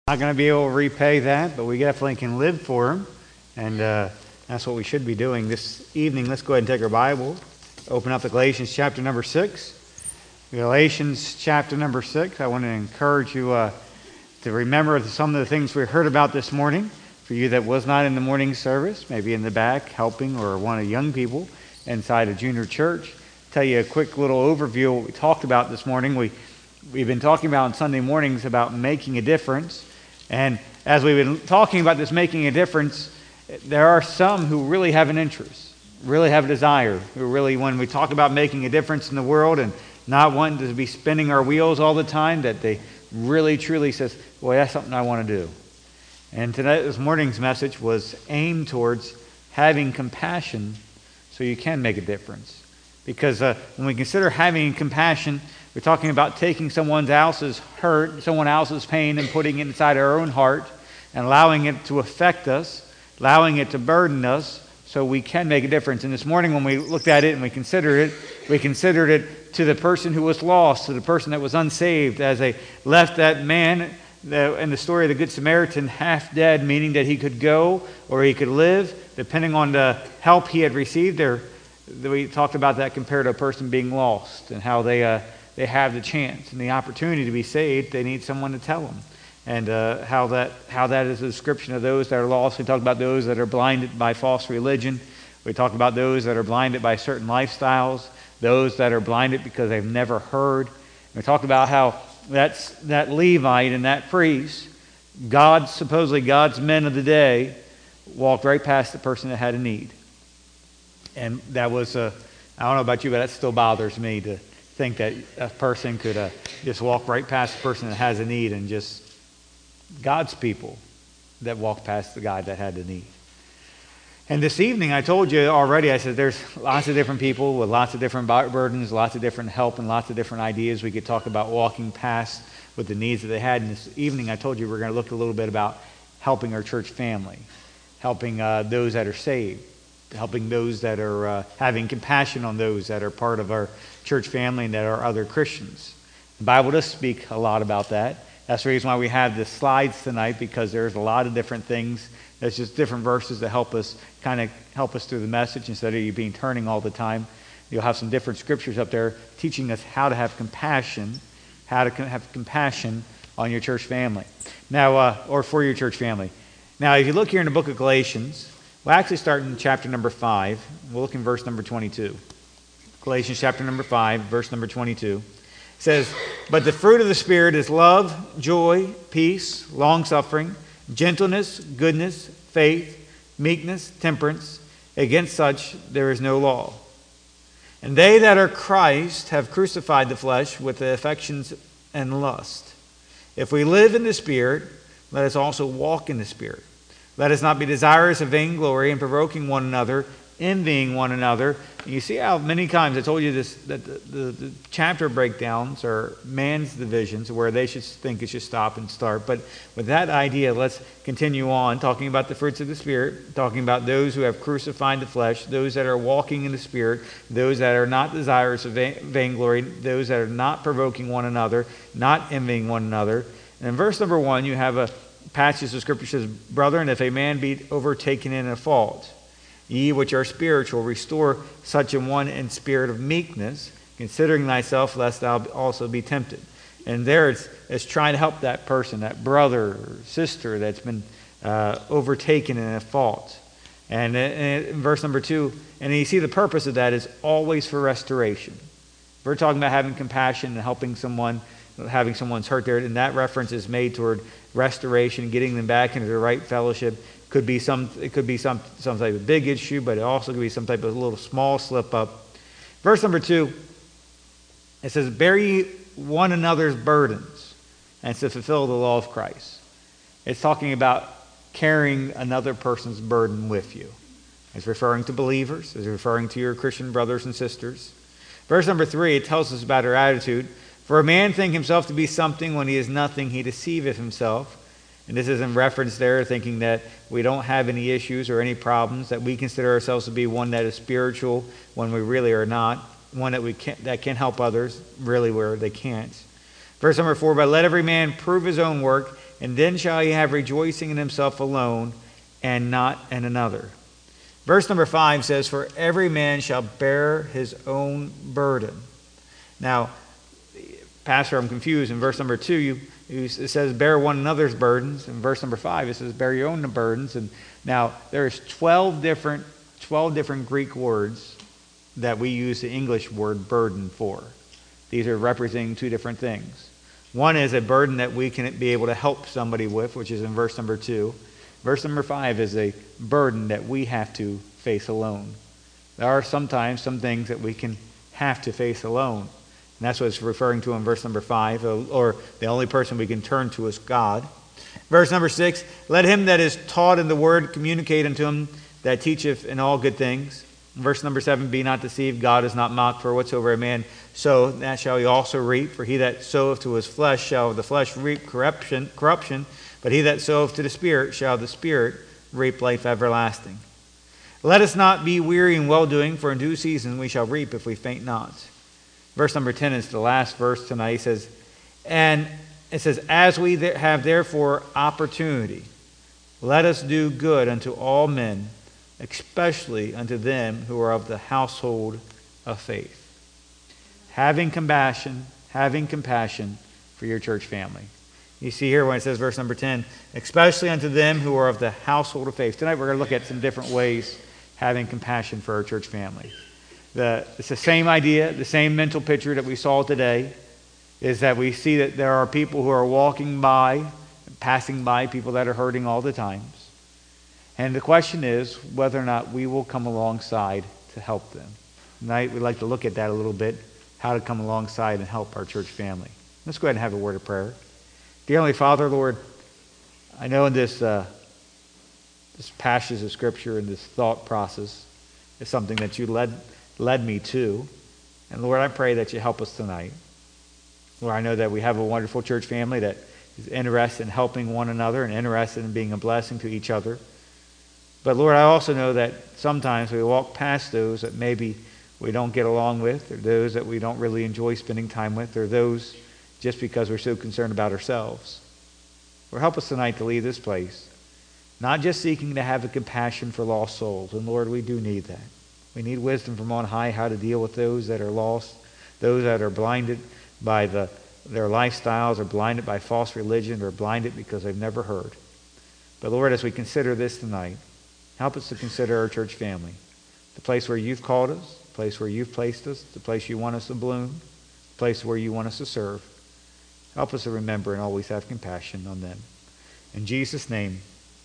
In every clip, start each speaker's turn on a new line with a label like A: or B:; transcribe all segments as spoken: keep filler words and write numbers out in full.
A: Not going to be able to repay that, but we definitely can live for him. And uh, that's what we should be doing this evening. Let's go ahead and take our Bible, open up to Galatians chapter number six. Galatians chapter number six. I want to encourage you uh, to remember some of the things we heard about this morning. For you that was not in the morning service, maybe in the back helping, or one of the young people inside a junior church, tell you a quick little overview of what we talked about this morning. We, we've been talking about on Sunday mornings about making a difference. And as we've been talking about this making a difference, there are some who really have an interest, really have a desire, who really, when we talk about making a difference in the world and not wanting to be spinning our wheels all the time, that they really truly says, boy, that's something I want to do. And today, this morning's message was aimed towards having compassion so you can make a difference. Because uh, when we consider having compassion, we're talking about taking someone else's hurt, someone else's pain, and putting it inside our own heart and allowing it to affect us, allowing it to burden us so we can make a difference. And this morning when we looked at it and we considered it, we considered it to the person who was lost, to the person that was unsaved, as they left that man the, in the story of the Good Samaritan half dead, meaning that he could go or he could live, depending on the help he had received. There, we talked about that compared to a person being lost and how they... Uh, They have the chance and the opportunity to be saved. They need someone to tell them. And uh, how that how that is a description of those that are lost. We talked about those that are blinded by false religion. We talked about those that are blinded by certain lifestyles. Those that are blinded because they've never heard. And we talked about how that's, that Levite and that priest, God, supposedly God's men of the day, walked right past the person that had a need. And that was, uh, I don't know about you, but that still bothers me to think that a person could uh, just walk right past the person that has a need, and just God's people that walk past the guy that had the need. And this evening, I told you already, I said there's lots of different people with lots of different burdens, lots of different help, and lots of different ideas we could talk about walking past with the needs that they had. And this evening, I told you we're going to look a little bit about helping our church family, helping uh, those that are saved, helping those that are uh, having compassion on those that are part of our church family and that are other Christians. The Bible does speak a lot about that. That's the reason why we have the slides tonight, because there's a lot of different things. There's just different verses that help us kind of help us through the message instead of you being turning all the time. You'll have some different scriptures up there teaching us how to have compassion, how to have compassion on your church family. Now, uh, or for your church family. Now, if you look here in the book of Galatians, we'll actually start in chapter number five. We'll look in verse number twenty-two. Galatians chapter number five, verse number twenty-two. It says, "But the fruit of the Spirit is love, joy, peace, long-suffering, gentleness, goodness, faith, meekness, temperance. Against such there is no law. And they that are Christ have crucified the flesh with the affections and lust. If we live in the Spirit, let us also walk in the Spirit. Let us not be desirous of vainglory and provoking one another, envying one another." You see how many times I told you this, that the, the, the chapter breakdowns are man's divisions where they should think it should stop and start. But with that idea, let's continue on talking about the fruits of the Spirit, talking about those who have crucified the flesh, those that are walking in the Spirit, those that are not desirous of vainglory, those that are not provoking one another, not envying one another. And in verse number one, you have a passage of Scripture says, "Brethren, if a man be overtaken in a fault, ye which are spiritual, restore such an one in spirit of meekness, considering thyself, lest thou also be tempted." And there it's, it's trying to help that person, that brother or sister that's been uh, overtaken in a fault. And in, in verse number two, and you see the purpose of that is always for restoration. We're talking about having compassion and helping someone, having someone's hurt there, and that reference is made toward restoration, getting them back into the right fellowship. Could be some, it could be some, some type of big issue, but it also could be some type of little small slip up. Verse number two, it says, "Bear ye one another's burdens, and to fulfill the law of Christ." It's talking about carrying another person's burden with you. It's referring to believers. It's referring to your Christian brothers and sisters. Verse number three, it tells us about our attitude. "For a man think himself to be something when he is nothing, he deceiveth himself." And this is in reference there, thinking that we don't have any issues or any problems, that we consider ourselves to be one that is spiritual when we really are not, one that we can that can help others really where they can't. Verse number four, "But let every man prove his own work, and then shall he have rejoicing in himself alone, and not in another. Verse number five says, for every man shall bear his own burden. Now, Pastor, I'm confused. In verse number two, you, you, it says bear one another's burdens. In verse number five, it says bear your own burdens. And now, there's twelve different, twelve different Greek words that we use the English word burden for. These are representing two different things. One is a burden that we can be able to help somebody with, which is in verse number two. Verse number five is a burden that we have to face alone. There are sometimes some things that we can have to face alone. And that's what it's referring to in verse number five, or the only person we can turn to is God. Verse number six, let him that is taught in the word communicate unto him that teacheth in all good things. Verse number seven, be not deceived, God is not mocked, for whatsoever a man sow, that shall he also reap. For he that soweth to his flesh shall of the flesh reap corruption, corruption, but he that soweth to the Spirit shall of the Spirit reap life everlasting. Let us not be weary in well-doing, for in due season we shall reap if we faint not. Verse number ten is the last verse tonight. He says, and it says, as we have therefore opportunity, let us do good unto all men, especially unto them who are of the household of faith. Having compassion, having compassion for your church family. You see here when it says verse number ten, especially unto them who are of the household of faith. Tonight we're going to look at some different ways having compassion for our church family. The, it's the same idea, the same mental picture that we saw today, is that we see that there are people who are walking by, passing by, people that are hurting all the times. And the question is whether or not we will come alongside to help them. Tonight we'd like to look at that a little bit, how to come alongside and help our church family. Let's go ahead and have a word of prayer. Dear Heavenly Father, Lord, I know in this uh, this passage of Scripture and this thought process is something that you led led me to. And Lord, I pray that you help us tonight. Lord, I know that we have a wonderful church family that is interested in helping one another and interested in being a blessing to each other. But Lord, I also know that sometimes we walk past those that maybe we don't get along with, or those that we don't really enjoy spending time with, or those just because we're so concerned about ourselves. Lord, help us tonight to leave this place, not just seeking to have a compassion for lost souls. And Lord, we do need that. We need wisdom from on high how to deal with those that are lost, those that are blinded by the, their lifestyles, or blinded by false religion, or blinded because they've never heard. But Lord, as we consider this tonight, help us to consider our church family, the place where you've called us, the place where you've placed us, the place you want us to bloom, the place where you want us to serve. Help us to remember and always have compassion on them. In Jesus' name,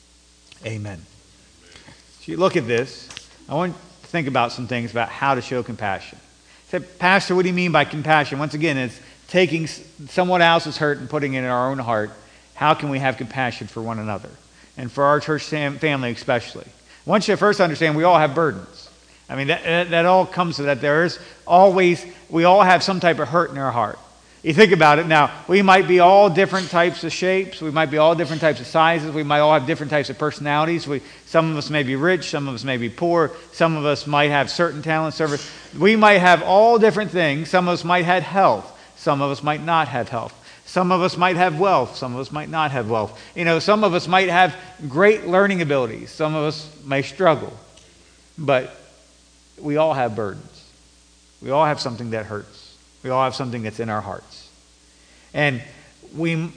A: amen. So you look at this, I want to think about some things about how to show compassion. I said, Pastor, what do you mean by compassion? Once again, it's taking someone else's hurt and putting it in our own heart. How can we have compassion for one another? And for our church family especially. I want you to first understand we all have burdens. I mean, that, that, that all comes to that. There is always, we all have some type of hurt in our heart. You think about it now, we might be all different types of shapes. We might be all different types of sizes. We might all have different types of personalities. We, some of us may be rich. Some of us may be poor. Some of us might have certain talents. Service. We might have all different things. Some of us might have health. Some of us might not have health. Some of us might have wealth. Some of us might not have wealth. You know, some of us might have great learning abilities. Some of us may struggle. But we all have burdens. We all have something that hurts. We all have something that's in our hearts. And we,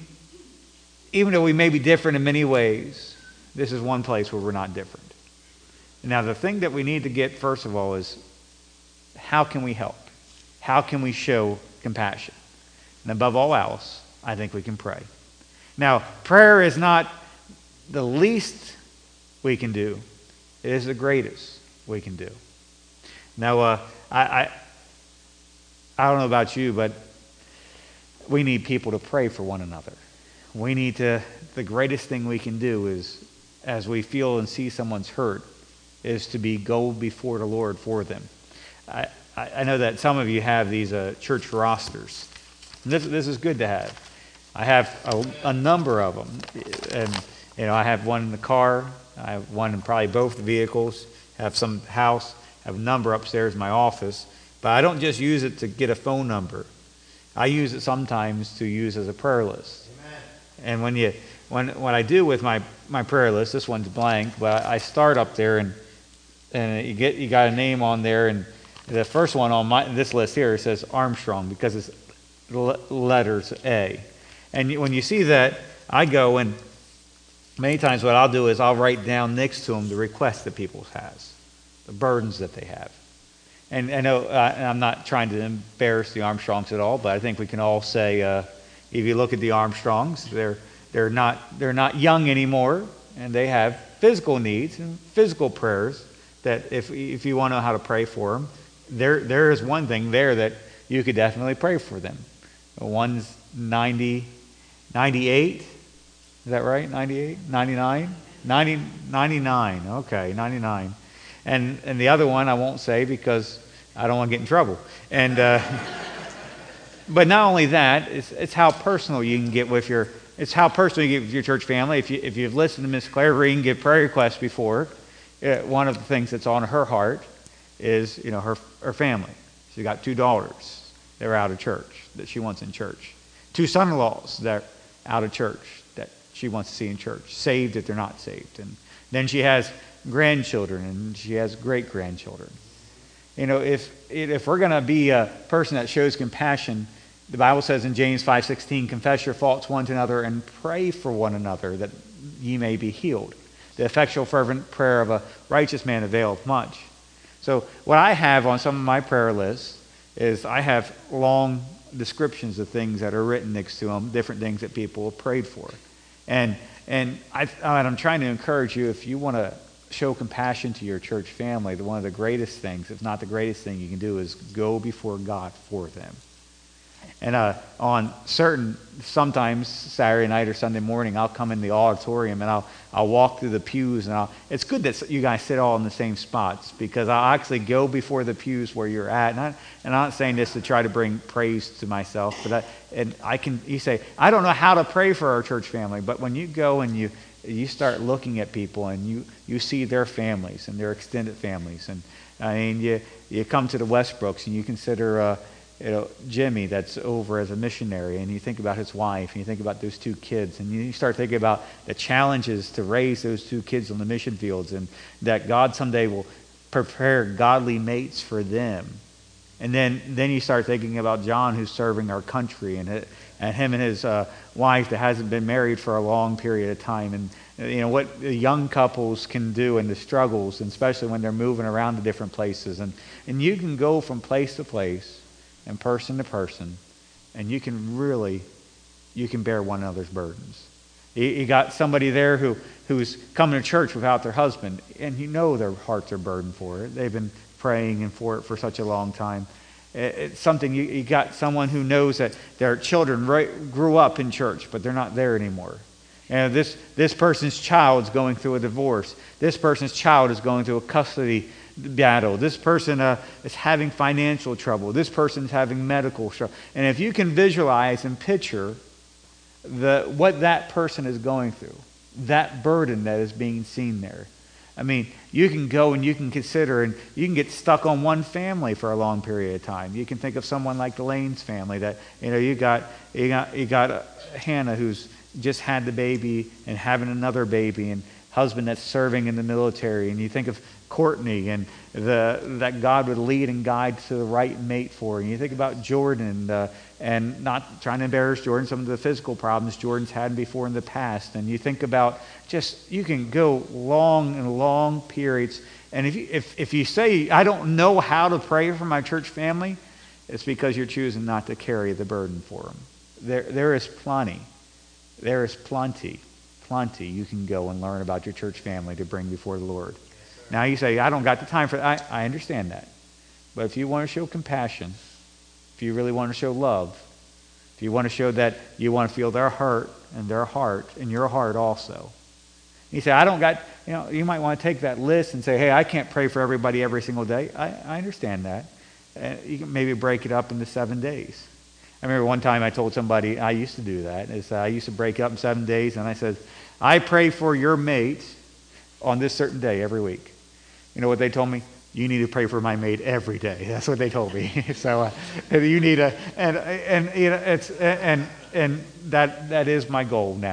A: even though we may be different in many ways, this is one place where we're not different. Now, the thing that we need to get, first of all, is how can we help? How can we show compassion? And above all else, I think we can pray. Now, prayer is not the least we can do. It is the greatest we can do. Now, uh, I... I I don't know about you, but we need people to pray for one another. We need to, the greatest thing we can do is, as we feel and see someone's hurt, is to be go before the Lord for them. I, I know that some of you have these uh, church rosters. This, this is good to have. I have a, a number of them. And, you know, I have one in the car. I have one in probably both vehicles. I have some house. I have a number upstairs in my office. But I don't just use it to get a phone number. I use it sometimes to use as a prayer list. Amen. And when you when what I do with my, my prayer list, this one's blank, but I start up there and and you get you got a name on there, and the first one on my this list here says Armstrong because it's l- letters A. And you, when you see that, I go and many times what I'll do is I'll write down next to them the requests that people has, the burdens that they have. And I know uh, I'm not trying to embarrass the Armstrongs at all, but I think we can all say, uh, if you look at the Armstrongs, they're they're not they're not young anymore, and they have physical needs and physical prayers that if if you want to know how to pray for them, there there is one thing there that you could definitely pray for them. One's ninety, ninety-eight, is that right? ninety-eight, ninety-nine, ninety, ninety-nine. Okay, ninety-nine. And and the other one I won't say because I don't want to get in trouble. And uh, but not only that, it's it's how personal you can get with your it's how personal you get with your church family. If you if you've listened to Miss Claire Green give prayer requests before, uh, one of the things that's on her heart is you know her her family. She's got two daughters that are out of church that she wants in church, two son-in-laws that are out of church that she wants to see in church, saved if they're not saved, and then she has grandchildren and she has great-grandchildren. You know, if if we're going to be a person that shows compassion, the Bible says in James five sixteen, confess your faults one to another and pray for one another that ye may be healed. The effectual fervent prayer of a righteous man availeth much. So what I have on some of my prayer lists is I have long descriptions of things that are written next to them, different things that people have prayed for. And and I, I'm trying to encourage you, if you want to show compassion to your church family, one of the greatest things, if not the greatest thing you can do, is go before God for them. And uh, on certain, sometimes Saturday night or Sunday morning, I'll come in the auditorium and I'll I'll walk through the pews, and I'll. It's good that you guys sit all in the same spots because I'll actually go before the pews where you're at. And, I, and I'm not saying this to try to bring praise to myself, but I, and I can. You say I don't know how to pray for our church family, but when you go and you you start looking at people and you you see their families and their extended families, and I mean you you come to the Westbrooks and you consider. Uh, You know, Jimmy that's over as a missionary, and you think about his wife, and you think about those two kids, and you start thinking about the challenges to raise those two kids on the mission fields, and that God someday will prepare godly mates for them. And then, then you start thinking about John, who's serving our country, and it, and him and his uh, wife that hasn't been married for a long period of time, and you know what the young couples can do and the struggles, and especially when they're moving around to different places, and and you can go from place to place. And person to person, and you can really, you can bear one another's burdens. You, you got somebody there who, who's coming to church without their husband, and you know their hearts are burdened for it. They've been praying and for it for such a long time. It, it's something, you, you got someone who knows that their children right, grew up in church, but they're not there anymore. And this, this person's child's going through a divorce. This person's child is going through a custody battle. This person uh, is having financial trouble. This person is having medical trouble. And if you can visualize and picture the what that person is going through, that burden that is being seen there, I mean, you can go and you can consider, and you can get stuck on one family for a long period of time. You can think of someone like the Lane's family that, you know, you got you got you got uh, Hannah who's just had the baby and having another baby, and husband that's serving in the military, and you think of Courtney and the that God would lead and guide to the right mate for. And you think about Jordan uh, and not trying to embarrass Jordan, some of the physical problems Jordan's had before in the past. And you think about just, you can go long and long periods. And if you, if, if you say, I don't know how to pray for my church family, it's because you're choosing not to carry the burden for them. There, there is plenty. There is plenty, plenty you can go and learn about your church family to bring before the Lord. Now you say, I don't got the time for that. I, I understand that. But if you want to show compassion, if you really want to show love, if you want to show that you want to feel their hurt and their heart and your heart also. You say, I don't got, you know, you might want to take that list and say, hey, I can't pray for everybody every single day. I, I understand that. Uh, you can maybe break it up into seven days. I remember one time I told somebody, I used to do that. Is I used to break it up in seven days, and I said, I pray for your mate on this certain day every week. You know what they told me? You need to pray for my mate every day. That's what they told me. so uh, you need a and and you know it's and and that that is my goal now.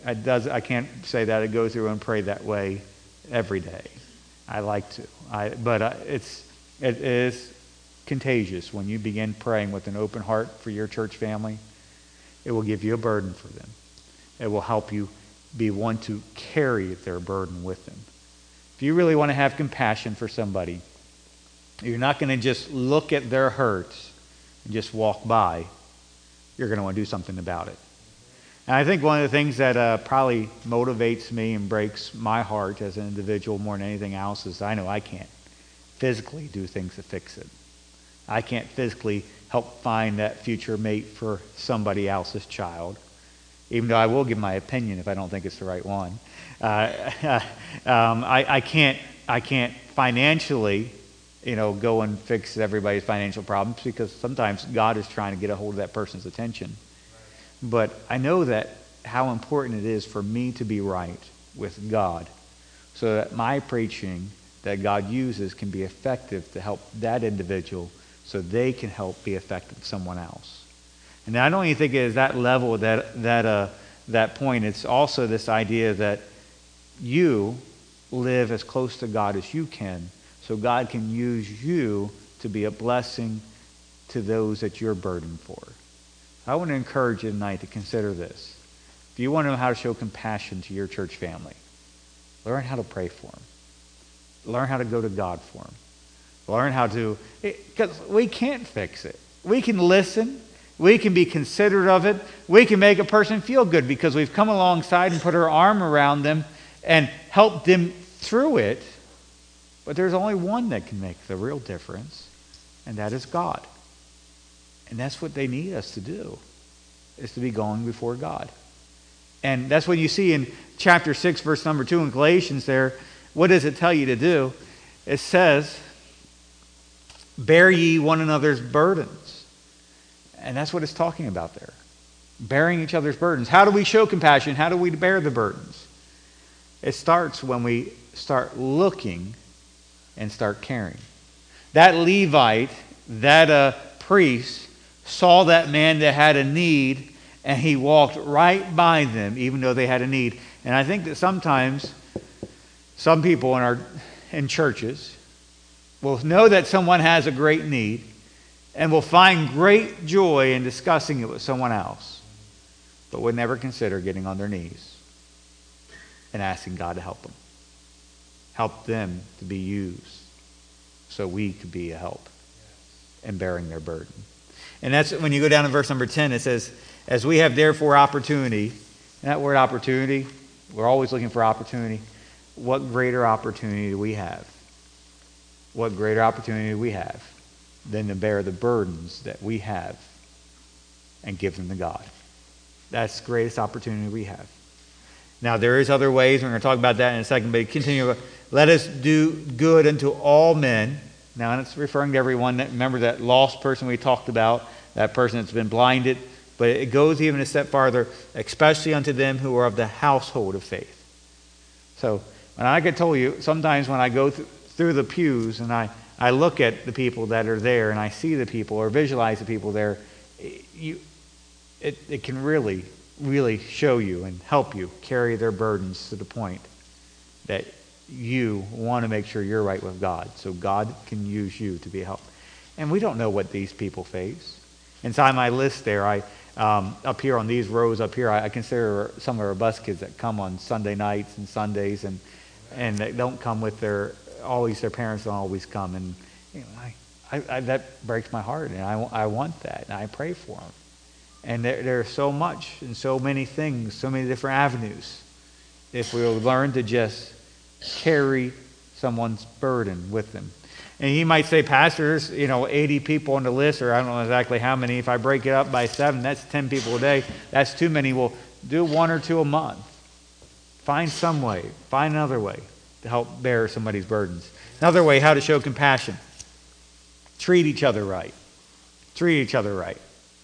A: I, does, I can't say that I go through and pray that way every day. I like to. I, but uh, it's, it is contagious when you begin praying with an open heart for your church family. It will give you a burden for them. It will help you be one to carry their burden with them. If you really want to have compassion for somebody, you're not going to just look at their hurts and just walk by. You're going to want to do something about it. And I think one of the things that uh, probably motivates me and breaks my heart as an individual more than anything else is I know I can't physically do things to fix it. I can't physically help find that future mate for somebody else's child, even though I will give my opinion if I don't think it's the right one. Uh, um, I, I can't I can't financially, you know, go and fix everybody's financial problems because sometimes God is trying to get a hold of that person's attention. But I know that how important it is for me to be right with God so that my preaching that God uses can be effective to help that individual so they can help be effective to someone else. And I don't even think it is that level, that, that, uh, that point. It's also this idea that you live as close to God as you can so God can use you to be a blessing to those that you're burdened for. I want to encourage you tonight to consider this. If you want to know how to show compassion to your church family, learn how to pray for them. Learn how to go to God for them. Learn how to, because we can't fix it. We can listen. We can be considerate of it. We can make a person feel good because we've come alongside and put our arm around them and helped them through it. But there's only one that can make the real difference, and that is God. And that's what they need us to do, is to be going before God. And that's what you see in chapter six, verse number two in Galatians there. What does it tell you to do? It says, bear ye one another's burdens. And that's what it's talking about there. Bearing each other's burdens. How do we show compassion? How do we bear the burdens? It starts when we start looking and start caring. That Levite, that uh, priest, saw that man that had a need, and he walked right by them, even though they had a need. And I think that sometimes some people in our in churches will know that someone has a great need and will find great joy in discussing it with someone else, but would never consider getting on their knees and asking God to help them. Help them to be used so we could be a help in bearing their burden. And that's when you go down to verse number ten, it says, as we have therefore opportunity, and that word opportunity, we're always looking for opportunity. What greater opportunity do we have? What greater opportunity do we have than to bear the burdens that we have and give them to God? That's the greatest opportunity we have. Now, there is other ways. We're going to talk about that in a second, but continue. Let us do good unto all men. Now, and it's referring to everyone. Remember that lost person we talked about, that person that's been blinded. But it goes even a step farther, especially unto them who are of the household of faith. So, and I could tell you, sometimes when I go th- through the pews and I, I look at the people that are there and I see the people or visualize the people there, it, you, it, it can really, really show you and help you carry their burdens to the point that you want to make sure you're right with God so God can use you to be a help. And we don't know what these people face. Inside my list there, I um, up here on these rows up here, I, I consider some of our bus kids that come on Sunday nights and Sundays and and they don't come with their, always their parents don't always come. And you know, I, I, I, that breaks my heart, and I, I want that, and I pray for them. And there, there's so much and so many things, so many different avenues. If we'll learn to just carry someone's burden with them. And he might say, pastors, you know, eighty people on the list, or I don't know exactly how many. If I break it up by seven, that's ten people a day. That's too many. Well, do one or two a month. Find some way. Find another way to help bear somebody's burdens. Another way, how to show compassion. Treat each other right. Treat each other right.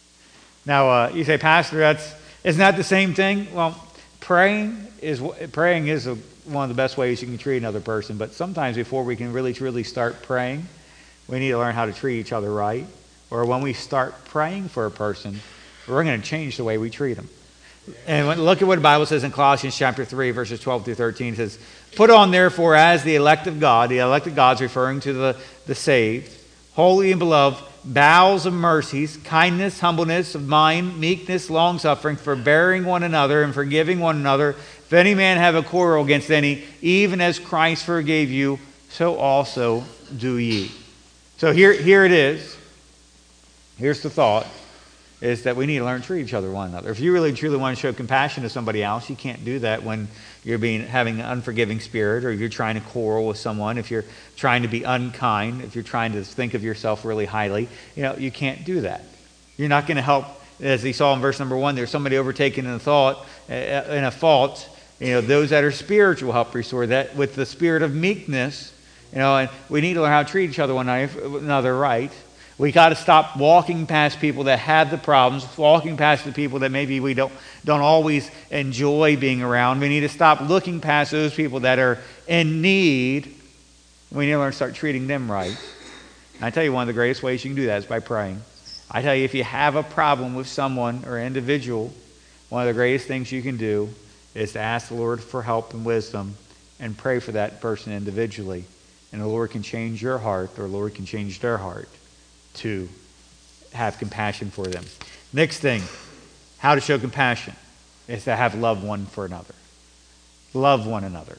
A: Now, uh, you say, Pastor, that's isn't that the same thing? Well, praying is praying is a, one of the best ways you can treat another person. But sometimes before we can really, truly start praying, we need to learn how to treat each other right. Or when we start praying for a person, we're going to change the way we treat them. And when, look at what the Bible says in Colossians chapter three, verses twelve through thirteen. It says, put on therefore as the elect of God, the elect of God is referring to the, the saved, holy and beloved, bowels of mercies, kindness, humbleness of mind, meekness, long-suffering, forbearing one another and forgiving one another. If any man have a quarrel against any, even as Christ forgave you, so also do ye. So here, here it is. Here's the thought, is that we need to learn to treat each other one another. If you really truly want to show compassion to somebody else, you can't do that when you're being having an unforgiving spirit, or you're trying to quarrel with someone, if you're trying to be unkind, if you're trying to think of yourself really highly. You know, you can't do that. You're not going to help, as he saw in verse number one, there's somebody overtaken in a thought, in a fault. You know, those that are spiritual help restore that with the spirit of meekness. You know, and we need to learn how to treat each other one another right. We got to stop walking past people that have the problems, walking past the people that maybe we don't don't always enjoy being around. We need to stop looking past those people that are in need. We need to learn to start treating them right. And I tell you, one of the greatest ways you can do that is by praying. I tell you, if you have a problem with someone or individual, one of the greatest things you can do is to ask the Lord for help and wisdom and pray for that person individually. And the Lord can change your heart, or the Lord can change their heart to have compassion for them. Next thing, how to show compassion is to have love one for another. Love one another.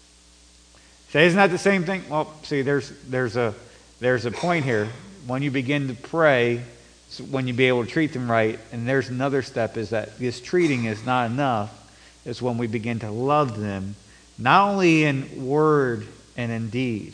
A: Say, isn't that the same thing? Well, see, there's there's a there's a point here. When you begin to pray, when you be able to treat them right, and there's another step, is that this treating is not enough. It's when we begin to love them, not only in word and in deed,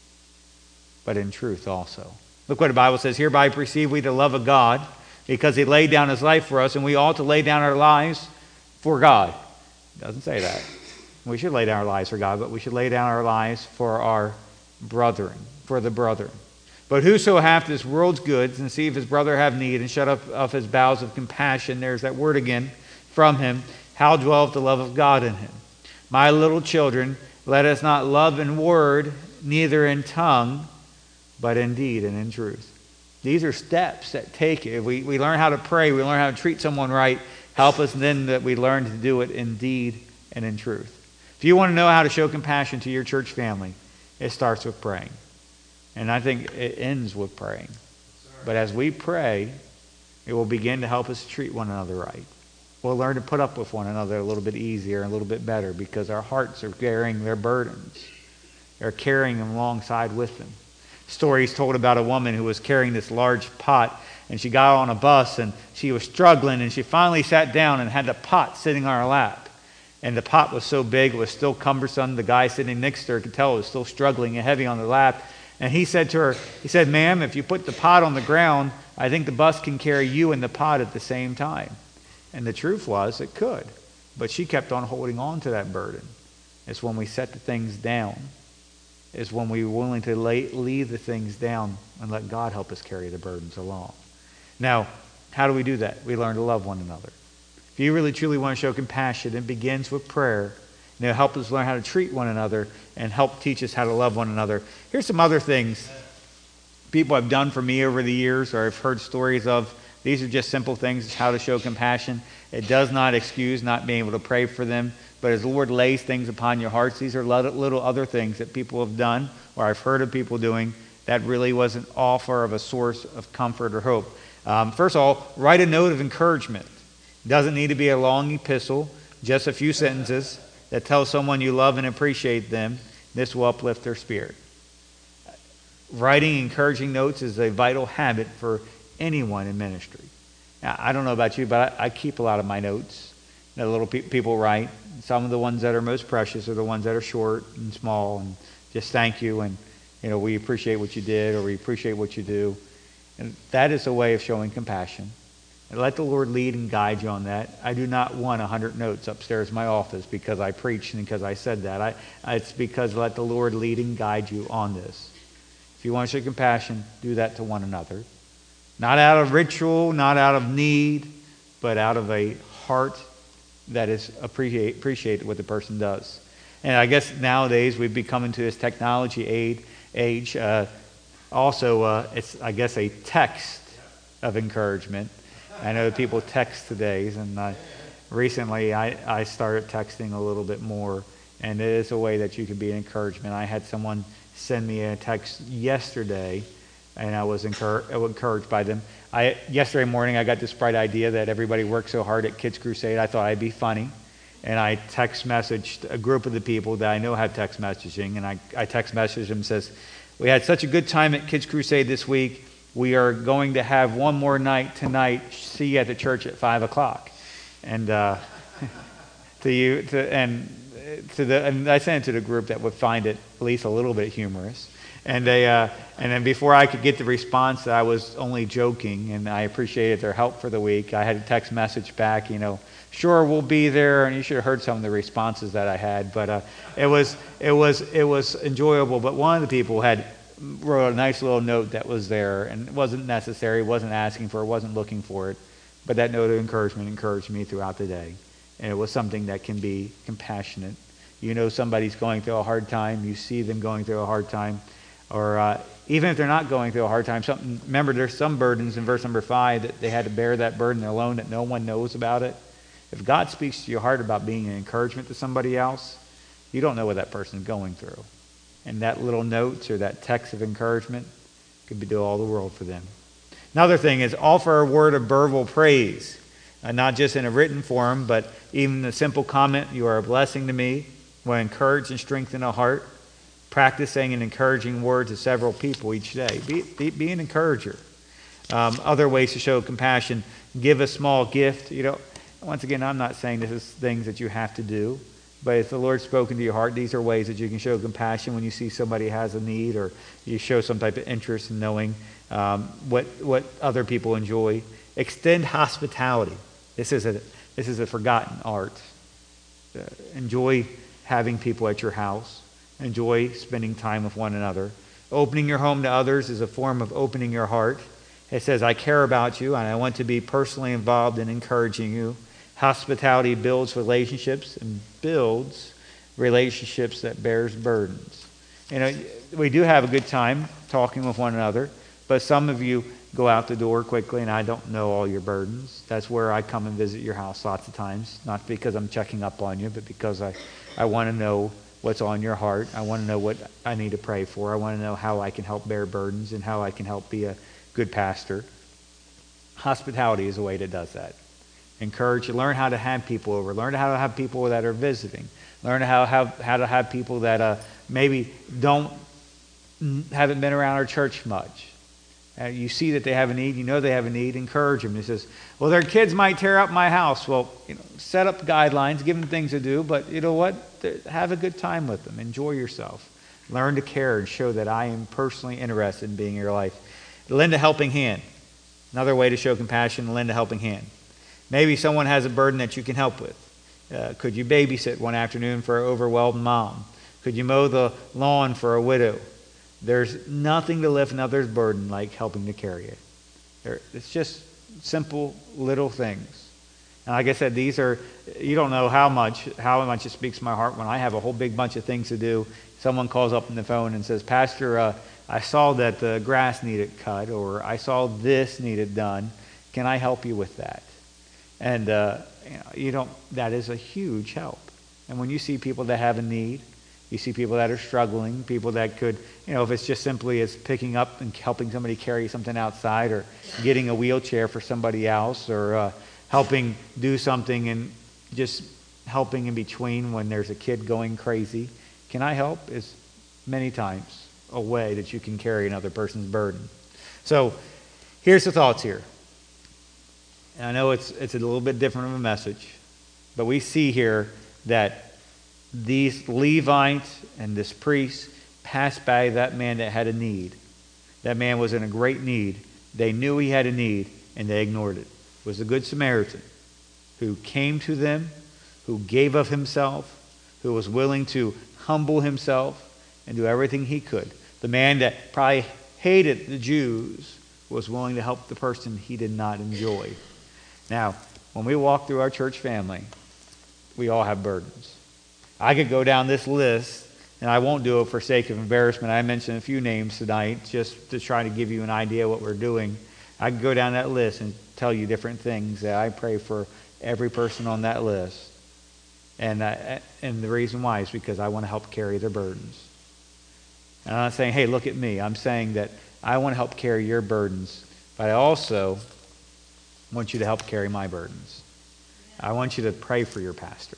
A: but in truth also. Look what the Bible says, hereby perceive we the love of God, because he laid down his life for us, and we ought to lay down our lives for God. It doesn't say that. We should lay down our lives for God, but we should lay down our lives for our brethren, for the brethren. But whoso hath this world's goods, and see if his brother have need, and shut up of his bowels of compassion, there's that word again, from him, how dwelleth the love of God in him? My little children, let us not love in word, neither in tongue, but in deed and in truth. These are steps that take it. We, we learn how to pray. We learn how to treat someone right. Help us then that we learn to do it in deed and in truth. If you want to know how to show compassion to your church family, it starts with praying. And I think it ends with praying. But as we pray, it will begin to help us treat one another right. We'll learn to put up with one another a little bit easier and a little bit better, because our hearts are carrying their burdens. They're carrying them alongside with them. Stories told about a woman who was carrying this large pot, and she got on a bus and she was struggling, and she finally sat down and had the pot sitting on her lap. And the pot was so big, it was still cumbersome. The guy sitting next to her could tell it was still struggling and heavy on the lap. And he said to her, he said, ma'am, if you put the pot on the ground, I think the bus can carry you and the pot at the same time. And the truth was, it could. But she kept on holding on to that burden. It's when we set the things down, is when we're willing to lay, leave the things down and let God help us carry the burdens along. Now, how do we do that? We learn to love one another. If you really truly want to show compassion, it begins with prayer. And it'll help us learn how to treat one another and help teach us how to love one another. Here's some other things people have done for me over the years, or I've heard stories of. These are just simple things, how to show compassion. It does not excuse not being able to pray for them. But as the Lord lays things upon your hearts, these are little other things that people have done, or I've heard of people doing, that really was an offer of a source of comfort or hope. Um, first of all, write a note of encouragement. It doesn't need to be a long epistle, just a few sentences that tell someone you love and appreciate them. This will uplift their spirit. Writing encouraging notes is a vital habit for anyone in ministry. Now, I don't know about you, but I, I keep a lot of my notes that little pe- people write. Some of the ones that are most precious are the ones that are short and small, and just thank you, and you know, we appreciate what you did, or we appreciate what you do. And that is a way of showing compassion. And let the Lord lead and guide you on that. I do not want a hundred notes upstairs in my office because I preached and because I said that. I, it's because let the Lord lead and guide you on this. If you want to show compassion, do that to one another. Not out of ritual, not out of need, but out of a heart that is appreciate appreciate what the person does. And I guess nowadays we've become into this technology age. age uh, also, uh, it's I guess a text of encouragement. I know that people text today, and I, recently I, I started texting a little bit more, and it is a way that you can be an encouragement. I had someone send me a text yesterday, and I was encouraged, encouraged by them. I yesterday morning I got this bright idea that everybody works so hard at Kids Crusade. I thought I'd be funny, and I text messaged a group of the people that I know have text messaging, and I, I text messaged them and says, "We had such a good time at Kids Crusade this week. We are going to have one more night tonight. See you at the church at five o'clock." And uh, to you, to, and to the, and I sent it to the group that would find it at least a little bit humorous. And they, uh, and then before I could get the response that I was only joking, and I appreciated their help for the week, I had a text message back, you know, "Sure, we'll be there." And you should have heard some of the responses that I had, but uh, it was, it was, it was enjoyable. But one of the people had wrote a nice little note that was there, and it wasn't necessary, wasn't asking for it, wasn't looking for it, but that note of encouragement encouraged me throughout the day. And it was something that can be compassionate. You know somebody's going through a hard time, you see them going through a hard time, or uh, even if they're not going through a hard time, something, remember there's some burdens in verse number five that they had to bear that burden alone, that no one knows about it. If God speaks to your heart about being an encouragement to somebody else, you don't know what that person's going through. And that little note or that text of encouragement could do all the world for them. Another thing is offer a word of verbal praise, uh, not just in a written form, but even a simple comment, "You are a blessing to me," will encourage and strengthen a heart. Practice saying an encouraging word to several people each day. Be, be, be an encourager. Um, other ways to show compassion: give a small gift. You know, once again, I'm not saying this is things that you have to do. But if the Lord's spoken to your heart, these are ways that you can show compassion when you see somebody has a need, or you show some type of interest in knowing um, what what other people enjoy. Extend hospitality. This is a this is a forgotten art. Uh, enjoy having people at your house. Enjoy spending time with one another. Opening your home to others is a form of opening your heart. It says, "I care about you, and I want to be personally involved in encouraging you." Hospitality builds relationships and builds relationships that bears burdens. You know, we do have a good time talking with one another, but some of you go out the door quickly, and I don't know all your burdens. That's where I come and visit your house lots of times, not because I'm checking up on you, but because I, I want to know what's on your heart. I want to know what I need to pray for. I want to know how I can help bear burdens and how I can help be a good pastor. Hospitality is a way that does that. Encourage, learn how to have people over. Learn how to have people that are visiting. Learn how, how, how to have people that uh, maybe don't, haven't been around our church much. Uh, you see that they have a need. You know they have a need. Encourage them. He says, "Well, their kids might tear up my house." Well, you know, set up guidelines, give them things to do, but you know what? Have a good time with them. Enjoy yourself. Learn to care and show that I am personally interested in being in your life. Lend a helping hand. Another way to show compassion, lend a helping hand. Maybe someone has a burden that you can help with. Uh, could you babysit one afternoon for an overwhelmed mom? Could you mow the lawn for a widow? There's nothing to lift another's burden like helping to carry it. There, it's just simple little things. And like I said, these are, you don't know how much, how much it speaks to my heart when I have a whole big bunch of things to do. Someone calls up on the phone and says, "Pastor, uh, I saw that the grass needed cut," or "I saw this needed done. Can I help you with that?" And uh, you know, you don't. That is a huge help. And when you see people that have a need, you see people that are struggling, people that could, you know, if it's just simply as picking up and helping somebody carry something outside, or getting a wheelchair for somebody else, or uh, helping do something and just helping in between when there's a kid going crazy. Can I help? Is many times a way that you can carry another person's burden. So here's the thoughts here. And I know it's it's a little bit different of a message, but we see here that these Levites and this priest passed by that man that had a need. That man was in a great need. They knew he had a need, and they ignored it. It was the Good Samaritan who came to them, who gave of himself, who was willing to humble himself and do everything he could. The man that probably hated the Jews was willing to help the person he did not enjoy. Now, when we walk through our church family, we all have burdens. I could go down this list, and I won't do it for sake of embarrassment. I mentioned a few names tonight just to try to give you an idea of what we're doing. I could go down that list and tell you different things that I pray for every person on that list. And, uh, and the reason why is because I want to help carry their burdens. And I'm not saying, hey, look at me. I'm saying that I want to help carry your burdens, but I also want you to help carry my burdens. I want you to pray for your pastor.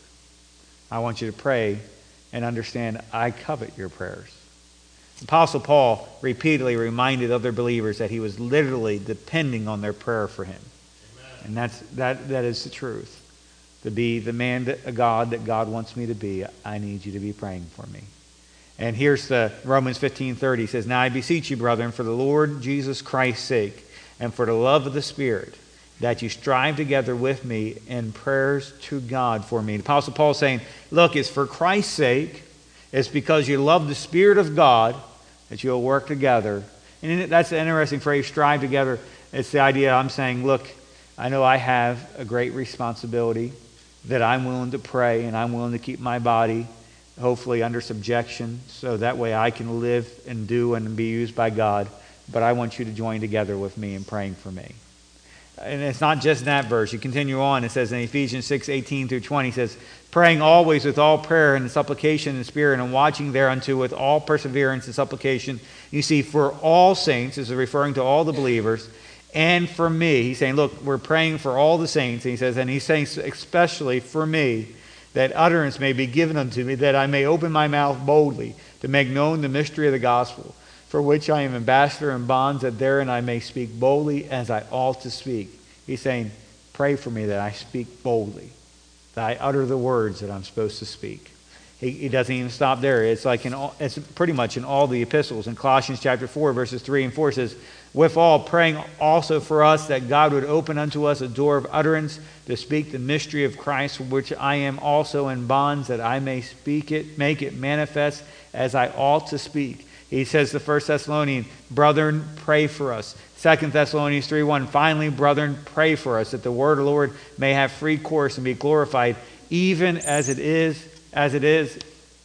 A: I want you to pray and understand I covet your prayers. Apostle Paul repeatedly reminded other believers that he was literally depending on their prayer for him. Amen. And that's, that, that is the truth. To be the man that God that God wants me to be, I need you to be praying for me. And here's the Romans fifteen thirty. He says, now I beseech you, brethren, for the Lord Jesus Christ's sake, and for the love of the Spirit, that you strive together with me in prayers to God for me. The Apostle Paul is saying, look, it's for Christ's sake. It's because you love the Spirit of God that you'll work together. And that's an interesting phrase, strive together. It's the idea I'm saying, look, I know I have a great responsibility, that I'm willing to pray and I'm willing to keep my body hopefully under subjection so that way I can live and do and be used by God. But I want you to join together with me in praying for me. And it's not just that verse. You continue on. It says in Ephesians six eighteen through twenty, it says, praying always with all prayer and supplication in the Spirit, and watching thereunto with all perseverance and supplication. You see, for all saints, this is referring to all the believers, and for me. He's saying, look, we're praying for all the saints. And he says, and he's saying especially for me, that utterance may be given unto me, that I may open my mouth boldly to make known the mystery of the gospel, for which I am ambassador in bonds, that therein I may speak boldly as I ought to speak. He's saying, pray for me that I speak boldly, that I utter the words that I'm supposed to speak. He, he doesn't even stop there. It's like in all, it's pretty much in all the epistles. In Colossians chapter four, verses three and four, it says, withal praying also for us that God would open unto us a door of utterance to speak the mystery of Christ, for which I am also in bonds, that I may speak it, make it manifest as I ought to speak. He says to First Thessalonians, brethren, pray for us. Second Thessalonians three one, finally, brethren, pray for us, that the word of the Lord may have free course and be glorified, even as it is, as it is,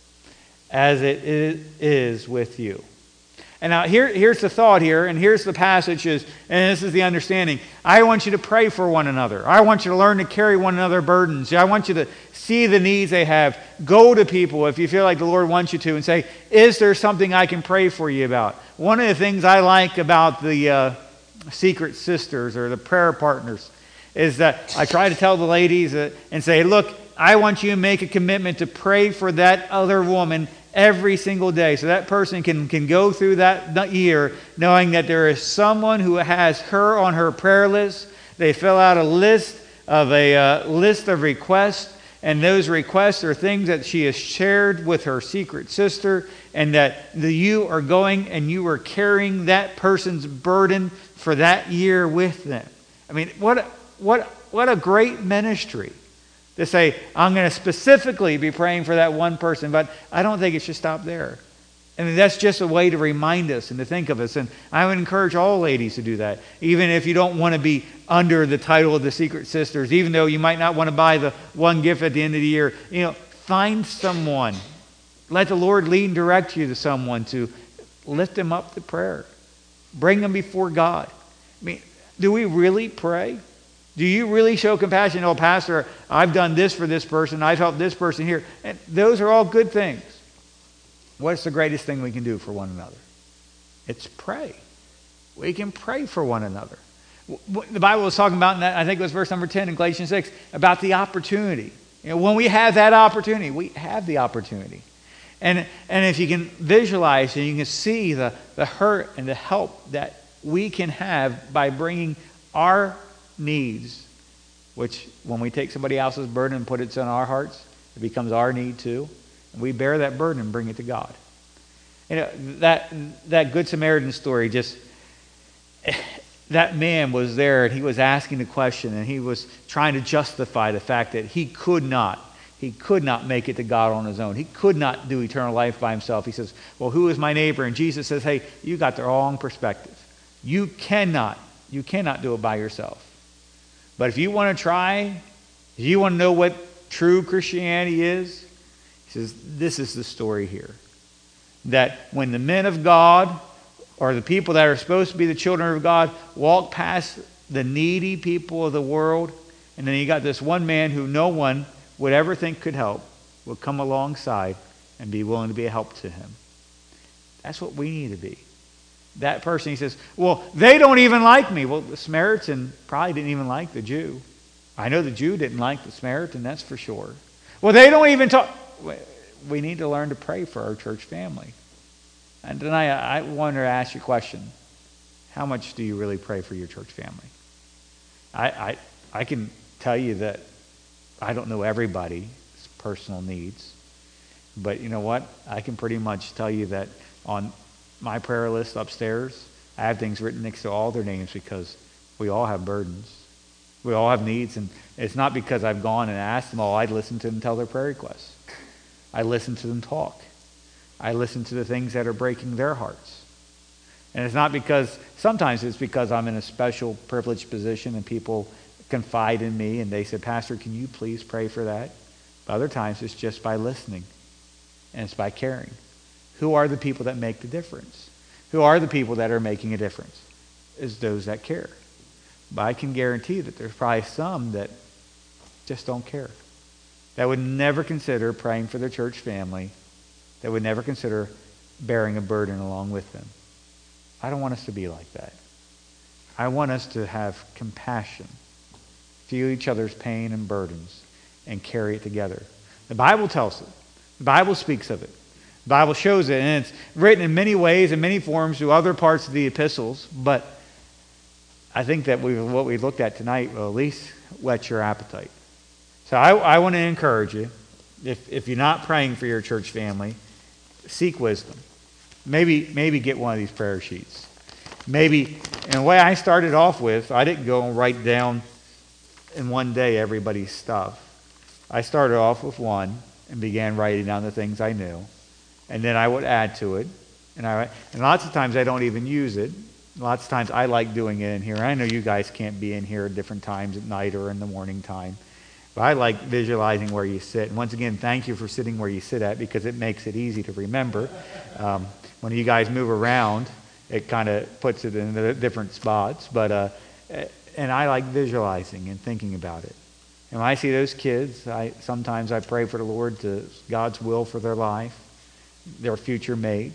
A: as it is, is with you. And now here, here's the thought here, and here's the passages, and this is the understanding. I want you to pray for one another. I want you to learn to carry one another's burdens. I want you to see the needs they have. Go to people if you feel like the Lord wants you to and say, is there something I can pray for you about? One of the things I like about the uh, secret sisters or the prayer partners is that I try to tell the ladies uh, and say, look, I want you to make a commitment to pray for that other woman every single day, so that person can, can go through that year knowing that there is someone who has her on her prayer list. They fill out a list of a uh, list of requests, and those requests are things that she has shared with her secret sister, and that the, you are going and you are carrying that person's burden for that year with them. I mean, what what what a great ministry. To say, I'm going to specifically be praying for that one person, but I don't think it should stop there. I mean, that's just a way to remind us and to think of us. And I would encourage all ladies to do that, even if you don't want to be under the title of the Secret Sisters, even though you might not want to buy the one gift at the end of the year. You know, find someone. Let the Lord lead and direct you to someone to lift them up to prayer. Bring them before God. I mean, do we really pray? Do you really show compassion? Oh, Pastor, I've done this for this person. I've helped this person here. And those are all good things. What's the greatest thing we can do for one another? It's pray. We can pray for one another. The Bible was talking about, I think it was verse number ten in Galatians six, about the opportunity. You know, when we have that opportunity, we have the opportunity. And, and if you can visualize and you can see the, the hurt and the help that we can have by bringing our needs, which when we take somebody else's burden and put it on our hearts, it becomes our need too. And we bear that burden and bring it to God. You know, that that Good Samaritan story, just that man was there and he was asking the question and he was trying to justify the fact that he could not, he could not make it to God on his own. He could not do eternal life by himself. He says, well, who is my neighbor? And Jesus says, hey, you got the wrong perspective. You cannot, you cannot do it by yourself. But if you want to try, if you want to know what true Christianity is, he says, this is the story here. That when the men of God, or the people that are supposed to be the children of God, walk past the needy people of the world, And then you got this one man who no one would ever think could help, would come alongside and be willing to be a help to him. That's what we need to be. That person, he says, well, they don't even like me. Well, the Samaritan probably didn't even like the Jew. I know the Jew didn't like the Samaritan, that's for sure. Well, they don't even talk. We need to learn to pray for our church family. And tonight, I want to ask you a question. How much do you really pray for your church family? I, I, I can tell you that I don't know everybody's personal needs. But you know what? I can pretty much tell you that on my prayer list upstairs, I have things written next to all their names because we all have burdens. We all have needs, and it's not because I've gone and asked them all. I listen to them tell their prayer requests. I listen to them talk. I listen to the things that are breaking their hearts. And it's not because, sometimes it's because I'm in a special privileged position and people confide in me and they say, Pastor, can you please pray for that? But other times it's just by listening and it's by caring. Who are the people that make the difference? Who are the people that are making a difference? It's those that care. But I can guarantee that there's probably some that just don't care. That would never consider praying for their church family. That would never consider bearing a burden along with them. I don't want us to be like that. I want us to have compassion, feel each other's pain and burdens, and carry it together. The Bible tells it. The Bible speaks of it. The Bible shows it, and it's written in many ways, in many forms, through other parts of the epistles, but I think that we, what we looked at tonight will at least whet your appetite. So I, I want to encourage you, if, if you're not praying for your church family, seek wisdom. Maybe, maybe get one of these prayer sheets. Maybe, and the way I started off with, I didn't go and write down in one day everybody's stuff. I started off with one and began writing down the things I knew. And then I would add to it. And I and lots of times I don't even use it. Lots of times I like doing it in here. I know you guys can't be in here at different times at night or in the morning time. But I like visualizing where you sit. And once again, thank you for sitting where you sit at because it makes it easy to remember. Um, when you guys move around, it kind of puts it in the different spots. But uh, and I like visualizing and thinking about it. And when I see those kids, I sometimes I pray for the Lord to God's will for their life, their future mate.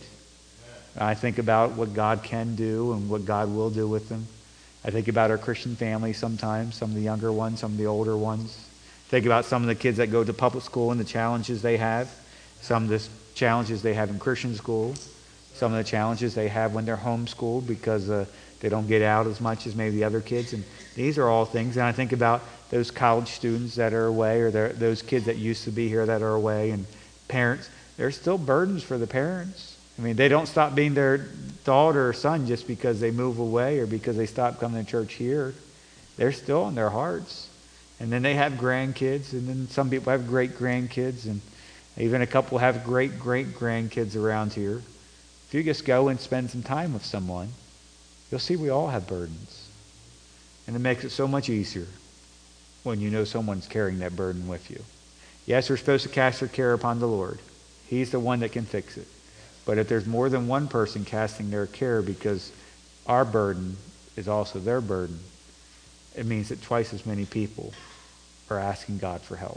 A: I think about what God can do and what God will do with them. I think about our Christian family sometimes, some of the younger ones, some of the older ones. Think about some of the kids that go to public school and the challenges they have, some of the challenges they have in Christian school, some of the challenges they have when they're homeschooled because uh, they don't get out as much as maybe the other kids. And these are all things. And I think about those college students that are away or those kids that used to be here that are away and parents. There's still burdens for the parents. I mean, they don't stop being their daughter or son just because they move away or because they stop coming to church here. They're still in their hearts. And then they have grandkids, and then some people have great-grandkids, and even a couple have great-great-grandkids around here. If you just go and spend some time with someone, you'll see we all have burdens. And it makes it so much easier when you know someone's carrying that burden with you. Yes, we're supposed to cast our care upon the Lord. He's the one that can fix it. But if there's more than one person casting their care because our burden is also their burden, it means that twice as many people are asking God for help.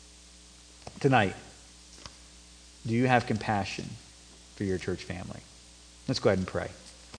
A: Tonight, do you have compassion for your church family? Let's go ahead and pray.